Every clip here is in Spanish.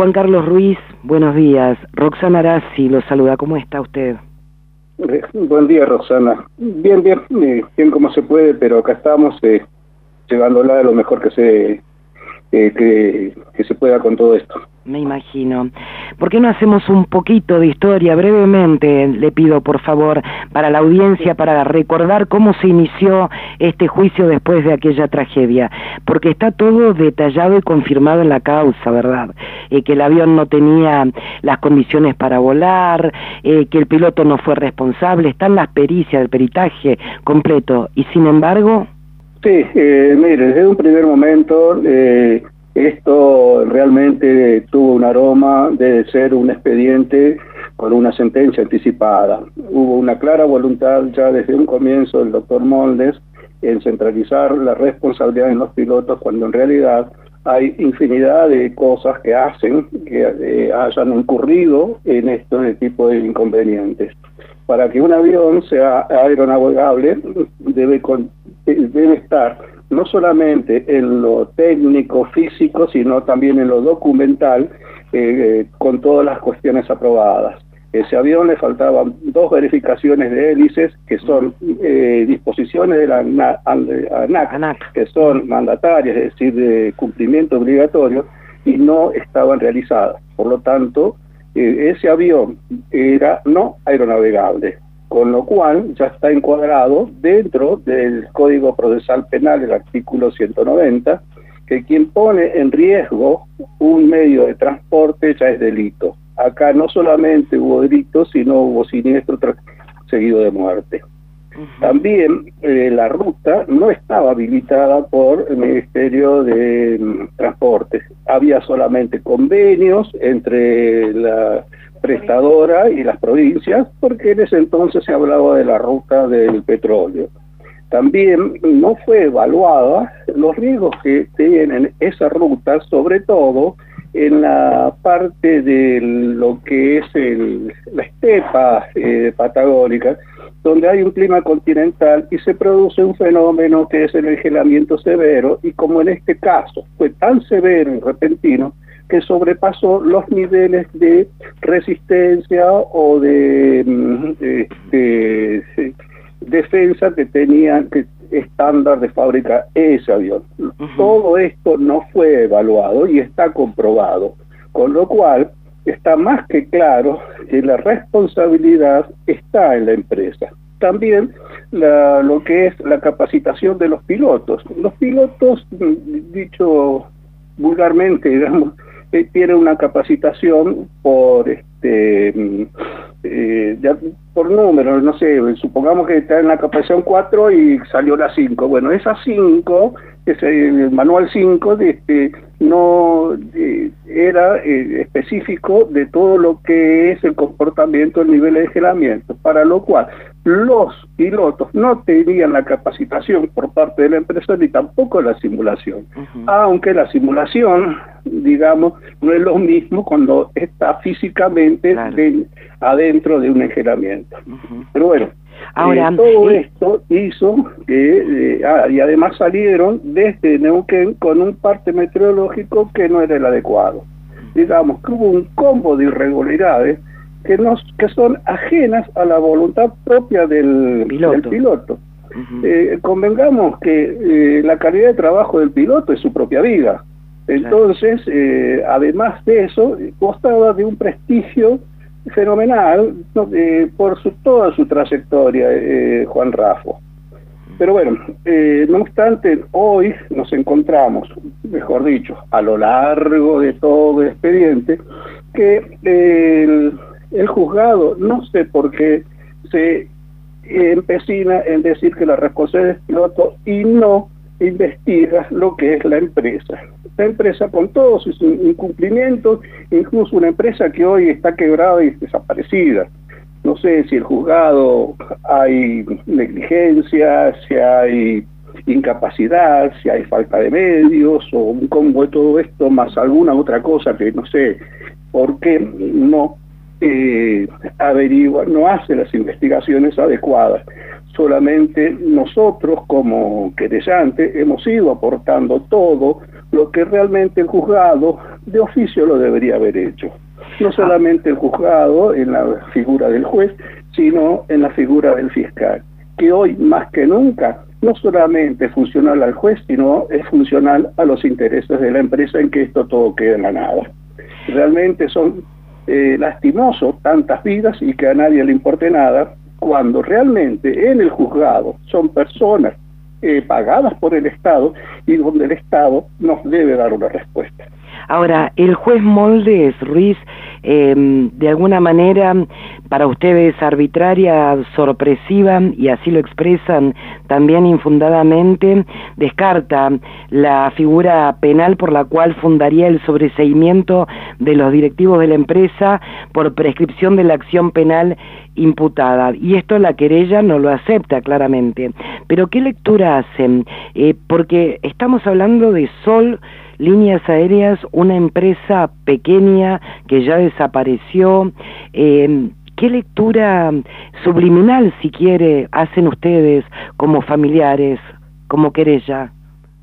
Juan Carlos Ruiz, buenos días. Roxana Arasi lo saluda. ¿Cómo está usted? Buen día, Roxana. Bien, bien como se puede, pero acá estamos llevándola a lo mejor que se pueda con todo esto. Me imagino. ¿Por qué no hacemos un poquito de historia brevemente? Le pido, por favor, para la audiencia, para recordar cómo se inició este juicio después de aquella tragedia. Porque está todo detallado y confirmado en la causa, ¿verdad? Que el avión no tenía las condiciones para volar, que el piloto no fue responsable, están las pericias, el peritaje completo. Y sin embargo... Sí, mire, desde un primer momento... esto realmente tuvo un aroma de ser un expediente con una sentencia anticipada. Hubo una clara voluntad ya desde un comienzo del doctor Moldes en centralizar la responsabilidad en los pilotos, cuando en realidad hay infinidad de cosas que hacen que hayan incurrido en este tipo de inconvenientes. Para que un avión sea aeronavegable debe estar no solamente en lo técnico, físico, sino también en lo documental, con todas las cuestiones aprobadas. Ese avión le faltaban 2 verificaciones de hélices, que son disposiciones de la ANAC, que son mandatarias, es decir, de cumplimiento obligatorio, y no estaban realizadas. Por lo tanto, ese avión era no aeronavegable, con lo cual ya está encuadrado dentro del Código Procesal Penal, el artículo 190, que quien pone en riesgo un medio de transporte ya es delito. Acá no solamente hubo delito, sino hubo siniestro seguido de muerte. También la ruta no estaba habilitada por el Ministerio de Transportes. Había solamente convenios entre la prestadora y las provincias, porque en ese entonces se hablaba de la ruta del petróleo. También no fue evaluada los riesgos que tienen esa ruta, sobre todo en la parte de lo que es la estepa patagónica, donde hay un clima continental y se produce un fenómeno que es el engelamiento severo, y como en este caso fue tan severo y repentino, que sobrepasó los niveles de resistencia o de defensa que tenía estándar de fábrica ese avión. Todo esto no fue evaluado y está comprobado, con lo cual está más que claro que la responsabilidad está en la empresa. También lo que es la capacitación de los pilotos. Los pilotos, dicho vulgarmente, digamos, tienen una capacitación por por números, no sé, supongamos que está en la capacitación 4 y salió la 5. Bueno, esa 5, que es el manual 5, no era específico de todo lo que es el comportamiento, el nivel de engelamiento, para lo cual los pilotos no tenían la capacitación por parte de la empresa ni tampoco la simulación. Aunque la simulación, digamos, no es lo mismo cuando está físicamente adentro de un engelamiento. Pero bueno, ahora, todo esto hizo que, y además salieron desde Neuquén con un parte meteorológico que no era el adecuado. Digamos que hubo un combo de irregularidades que son ajenas a la voluntad propia del piloto. Convengamos que la calidad de trabajo del piloto es su propia vida. Entonces, además de eso, gozaba de un prestigio fenomenal por toda su trayectoria, Juan Rafo. Pero bueno, no obstante, hoy nos encontramos, mejor dicho, a lo largo de todo el expediente, que el juzgado, no sé por qué, se empecina en decir que la responsabilidad es piloto y no investiga lo que es la empresa. La empresa, con todos sus incumplimientos, incluso una empresa que hoy está quebrada y desaparecida. No sé si el juzgado hay negligencia, si hay incapacidad, si hay falta de medios, o un combo de todo esto, más alguna otra cosa que no sé por qué no averigua, no hace las investigaciones adecuadas. Solamente nosotros como querellantes hemos ido aportando todo lo que realmente el juzgado de oficio lo debería haber hecho. No solamente el juzgado en la figura del juez, sino en la figura del fiscal, que hoy más que nunca no solamente es funcional al juez, sino es funcional a los intereses de la empresa, en que esto todo queda en la nada. Realmente son lastimosos tantas vidas y que a nadie le importe nada, cuando realmente en el juzgado son personas pagadas por el Estado y donde el Estado nos debe dar una respuesta. Ahora, el juez Moldes, Ruiz, de alguna manera para ustedes arbitraria, sorpresiva, y así lo expresan también infundadamente, descarta la figura penal por la cual fundaría el sobreseimiento de los directivos de la empresa por prescripción de la acción penal imputada, y esto la querella no lo acepta claramente. Pero ¿qué lectura hacen? Porque estamos hablando de Sol Líneas Aéreas, una empresa pequeña que ya desapareció. ¿Qué lectura subliminal, si quiere, hacen ustedes como familiares, como querella?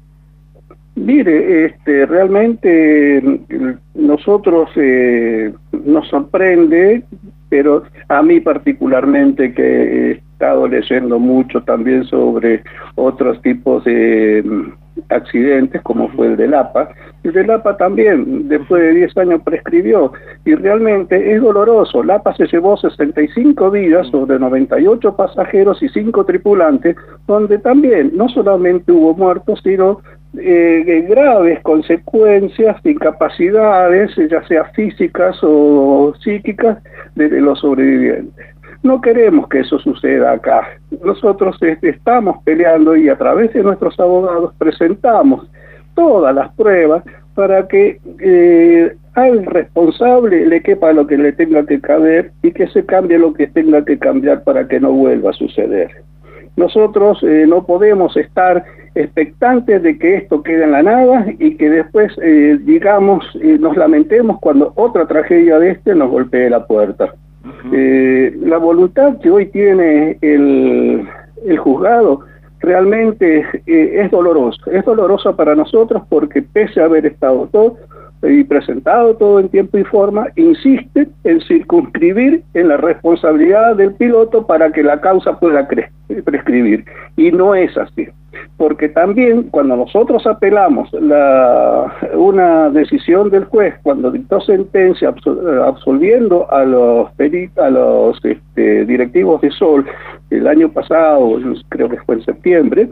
Mire, realmente nosotros nos sorprende, pero a mí particularmente, que he estado leyendo mucho también sobre otros tipos de accidentes, como fue el del APA. El del APA también, después de 10 años prescribió, y realmente es doloroso. El APA se llevó 65 vidas sobre 98 pasajeros y 5 tripulantes, donde también no solamente hubo muertos, sino graves consecuencias, incapacidades, ya sea físicas o psíquicas, de los sobrevivientes. No queremos que eso suceda acá. Nosotros estamos peleando, y a través de nuestros abogados presentamos todas las pruebas para que al responsable le quepa lo que le tenga que caber y que se cambie lo que tenga que cambiar para que no vuelva a suceder. Nosotros no podemos estar expectantes de que esto quede en la nada y que después, nos lamentemos cuando otra tragedia de nos golpee la puerta. La voluntad que hoy tiene el juzgado realmente es dolorosa para nosotros, porque pese a haber estado todo y presentado todo en tiempo y forma, insiste en circunscribir en la responsabilidad del piloto para que la causa pueda prescribir, y no es así. Porque también cuando nosotros apelamos una decisión del juez, cuando dictó sentencia absolviendo a los directivos de Sol el año pasado, creo que fue en septiembre,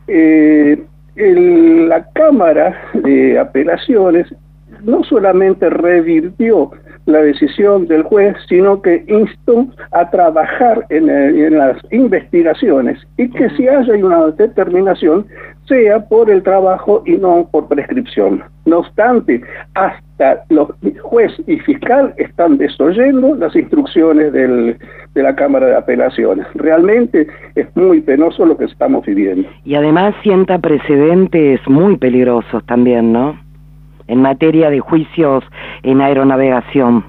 la Cámara de Apelaciones no solamente revirtió la decisión del juez, sino que instó a trabajar en las investigaciones, y que si haya una determinación sea por el trabajo y no por prescripción. No obstante, hasta los juez y fiscal están desoyendo las instrucciones de la Cámara de Apelaciones. Realmente es muy penoso lo que estamos viviendo. Y además sienta precedentes muy peligrosos también, ¿no?, en materia de juicios en aeronavegación.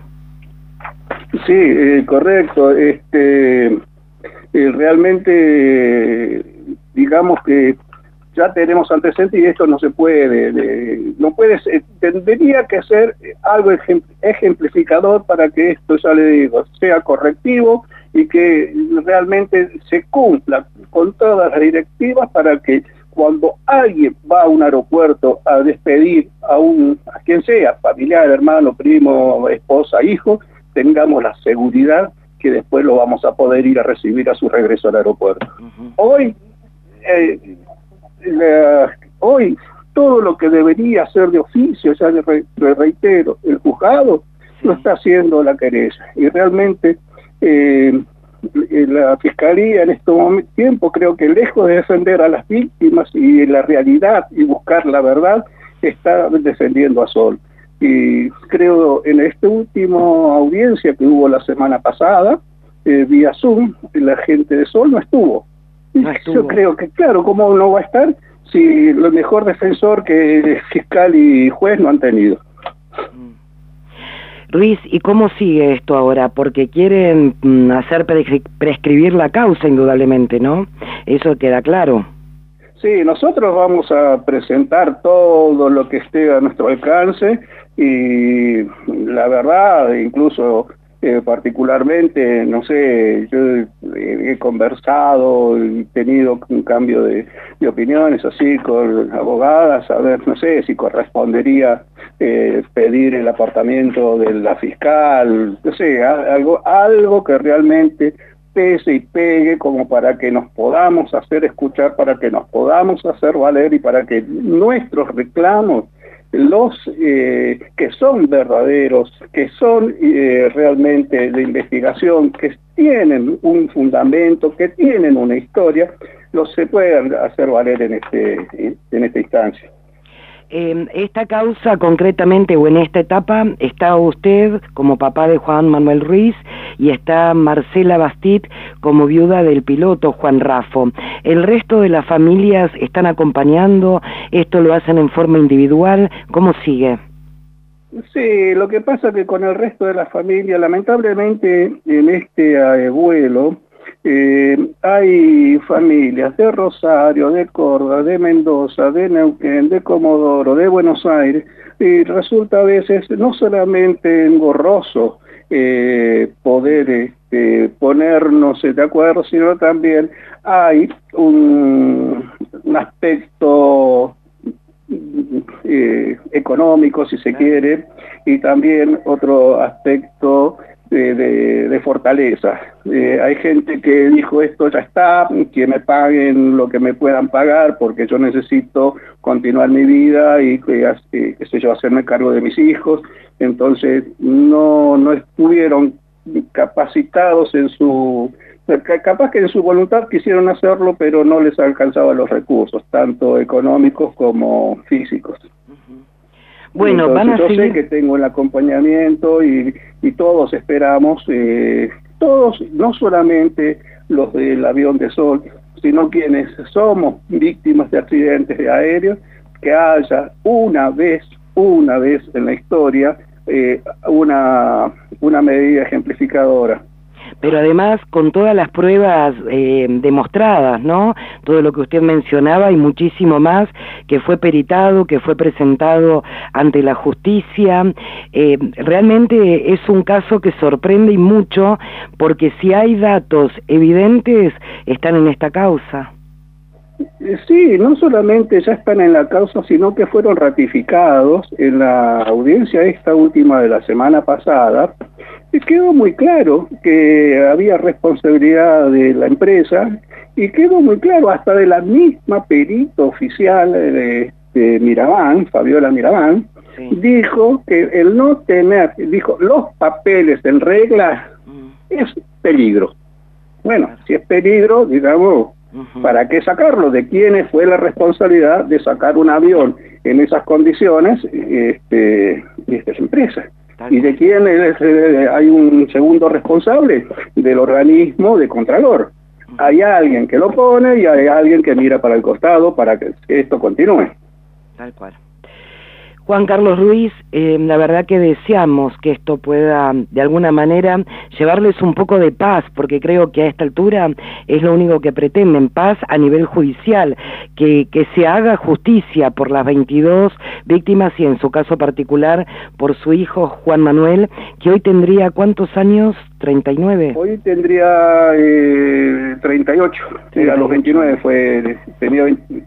Sí, correcto. Realmente, digamos que ya tenemos antecedentes, y esto no se puede, tendría que ser algo ejemplificador para que esto, ya le digo, sea correctivo y que realmente se cumpla con todas las directivas, para que cuando alguien va a un aeropuerto a despedir a quien sea, familiar, hermano, primo, esposa, hijo, tengamos la seguridad que después lo vamos a poder ir a recibir a su regreso al aeropuerto. Hoy todo lo que debería ser de oficio, ya le reitero, el juzgado, lo está haciendo la querella, y realmente la Fiscalía en este tiempo, creo que lejos de defender a las víctimas y la realidad y buscar la verdad, está defendiendo a Sol. Y creo en esta última audiencia que hubo la semana pasada, vía Zoom, la gente de Sol no estuvo. Yo creo que, claro, ¿cómo no va a estar si el mejor defensor que fiscal y juez no han tenido? Ruiz, ¿y cómo sigue esto ahora? Porque quieren hacer prescribir la causa, indudablemente, ¿no? Eso queda claro. Sí, nosotros vamos a presentar todo lo que esté a nuestro alcance, y la verdad, incluso particularmente, no sé, yo he conversado y tenido un cambio de opiniones así con abogadas, a ver, no sé si correspondería pedir el apartamiento de la fiscal, no sé, algo que realmente pese y pegue como para que nos podamos hacer escuchar, para que nos podamos hacer valer y para que nuestros reclamos, los que son verdaderos, que son realmente de investigación, que tienen un fundamento, que tienen una historia, los se puedan hacer valer en esta instancia. Esta causa concretamente o en esta etapa está usted como papá de Juan Manuel Ruiz y está Marcela Bastit como viuda del piloto Juan Raffo. ¿El resto de las familias están acompañando? ¿Esto lo hacen en forma individual? ¿Cómo sigue? Sí, lo que pasa que con el resto de la familia, lamentablemente en este vuelo, hay familias de Rosario, de Córdoba, de Mendoza, de Neuquén, de Comodoro, de Buenos Aires, y resulta a veces no solamente engorroso poder ponernos de acuerdo, sino también hay un aspecto económico, si se quiere, y también otro aspecto de fortaleza. Hay gente que dijo esto ya está, que me paguen lo que me puedan pagar porque yo necesito continuar mi vida y qué sé yo, hacerme cargo de mis hijos. Entonces no estuvieron capacitados en su... Capaz que en su voluntad quisieron hacerlo, pero no les alcanzaban los recursos, tanto económicos como físicos. Bueno, entonces, van a seguir... Yo sé que tengo el acompañamiento y todos esperamos, todos, no solamente los del avión de Sol, sino quienes somos víctimas de accidentes aéreos, que haya una vez en la historia una medida ejemplificadora. Pero además con todas las pruebas demostradas, ¿no? Todo lo que usted mencionaba y muchísimo más que fue peritado, que fue presentado ante la justicia. Realmente es un caso que sorprende y mucho porque si hay datos evidentes están en esta causa. Sí, no solamente ya están en la causa, sino que fueron ratificados en la audiencia esta última de la semana pasada. Y quedó muy claro que había responsabilidad de la empresa y quedó muy claro hasta de la misma perito oficial de Mirabán, Fabiola Mirabán, sí. Dijo que el no tener, dijo, los papeles en regla es peligro. Bueno, si es peligro, digamos, ¿para qué sacarlo? ¿De quién fue la responsabilidad de sacar un avión en esas condiciones de esta empresa? ¿Y de quién hay un segundo responsable? Del organismo de Contralor. Hay alguien que lo pone y hay alguien que mira para el costado para que esto continúe. Tal cual. Juan Carlos Ruiz, la verdad que deseamos que esto pueda de alguna manera llevarles un poco de paz, porque creo que a esta altura es lo único que pretenden, paz a nivel judicial, que se haga justicia por las 22 víctimas y en su caso particular por su hijo Juan Manuel, que hoy tendría ¿cuántos años? 39. Hoy tendría 38, a los 29 tenía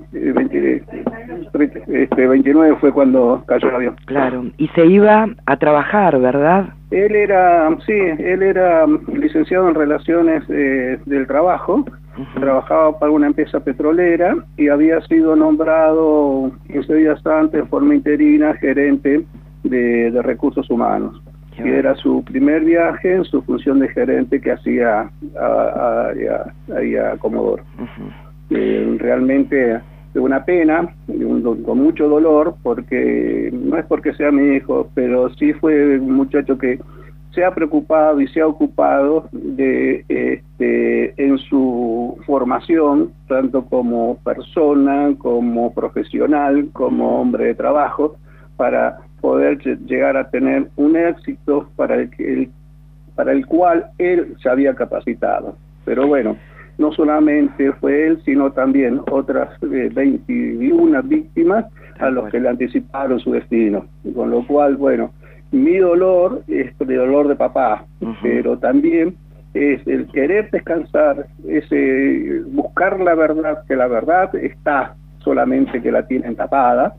29 fue cuando cayó el avión. Claro, y se iba a trabajar, ¿verdad? Él era licenciado en Relaciones del Trabajo, trabajaba para una empresa petrolera y había sido nombrado 15 días antes en forma interina gerente de recursos humanos. Y era su primer viaje en su función de gerente que hacía ahí a Comodoro. Realmente de una pena, con mucho dolor, porque no es porque sea mi hijo, pero sí fue un muchacho que se ha preocupado y se ha ocupado de en su formación, tanto como persona, como profesional, como hombre de trabajo, para poder llegar a tener un éxito para el cual él se había capacitado. Pero bueno, no solamente fue él, sino también otras 21 víctimas a los que le anticiparon su destino. Con lo cual, bueno, mi dolor es el dolor de papá, pero también es el querer descansar, es buscar la verdad, que la verdad está, solamente que la tienen tapada,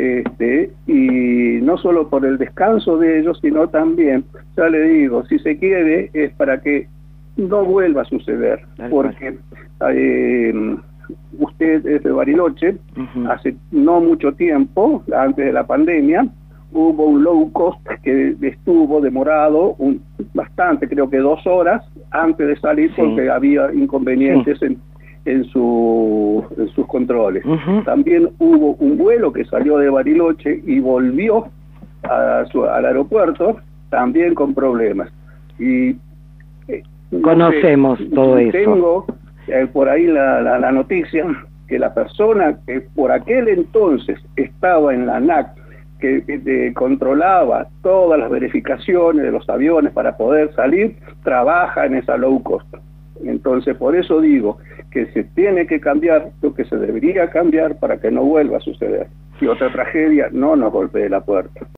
y no solo por el descanso de ellos, sino también, ya le digo, si se quiere, es para que no vuelva a suceder, porque usted es de Bariloche, hace no mucho tiempo, antes de la pandemia, hubo un low cost que estuvo demorado bastante, creo que 2 horas antes de salir, porque había inconvenientes en sus controles. También hubo un vuelo que salió de Bariloche y volvió al aeropuerto, también con problemas. Y conocemos todo eso. Tengo por ahí la noticia que la persona que por aquel entonces estaba en la ANAC, que controlaba todas las verificaciones de los aviones para poder salir, trabaja en esa low cost. Entonces, por eso digo que se tiene que cambiar lo que se debería cambiar para que no vuelva a suceder y otra tragedia no nos golpee la puerta.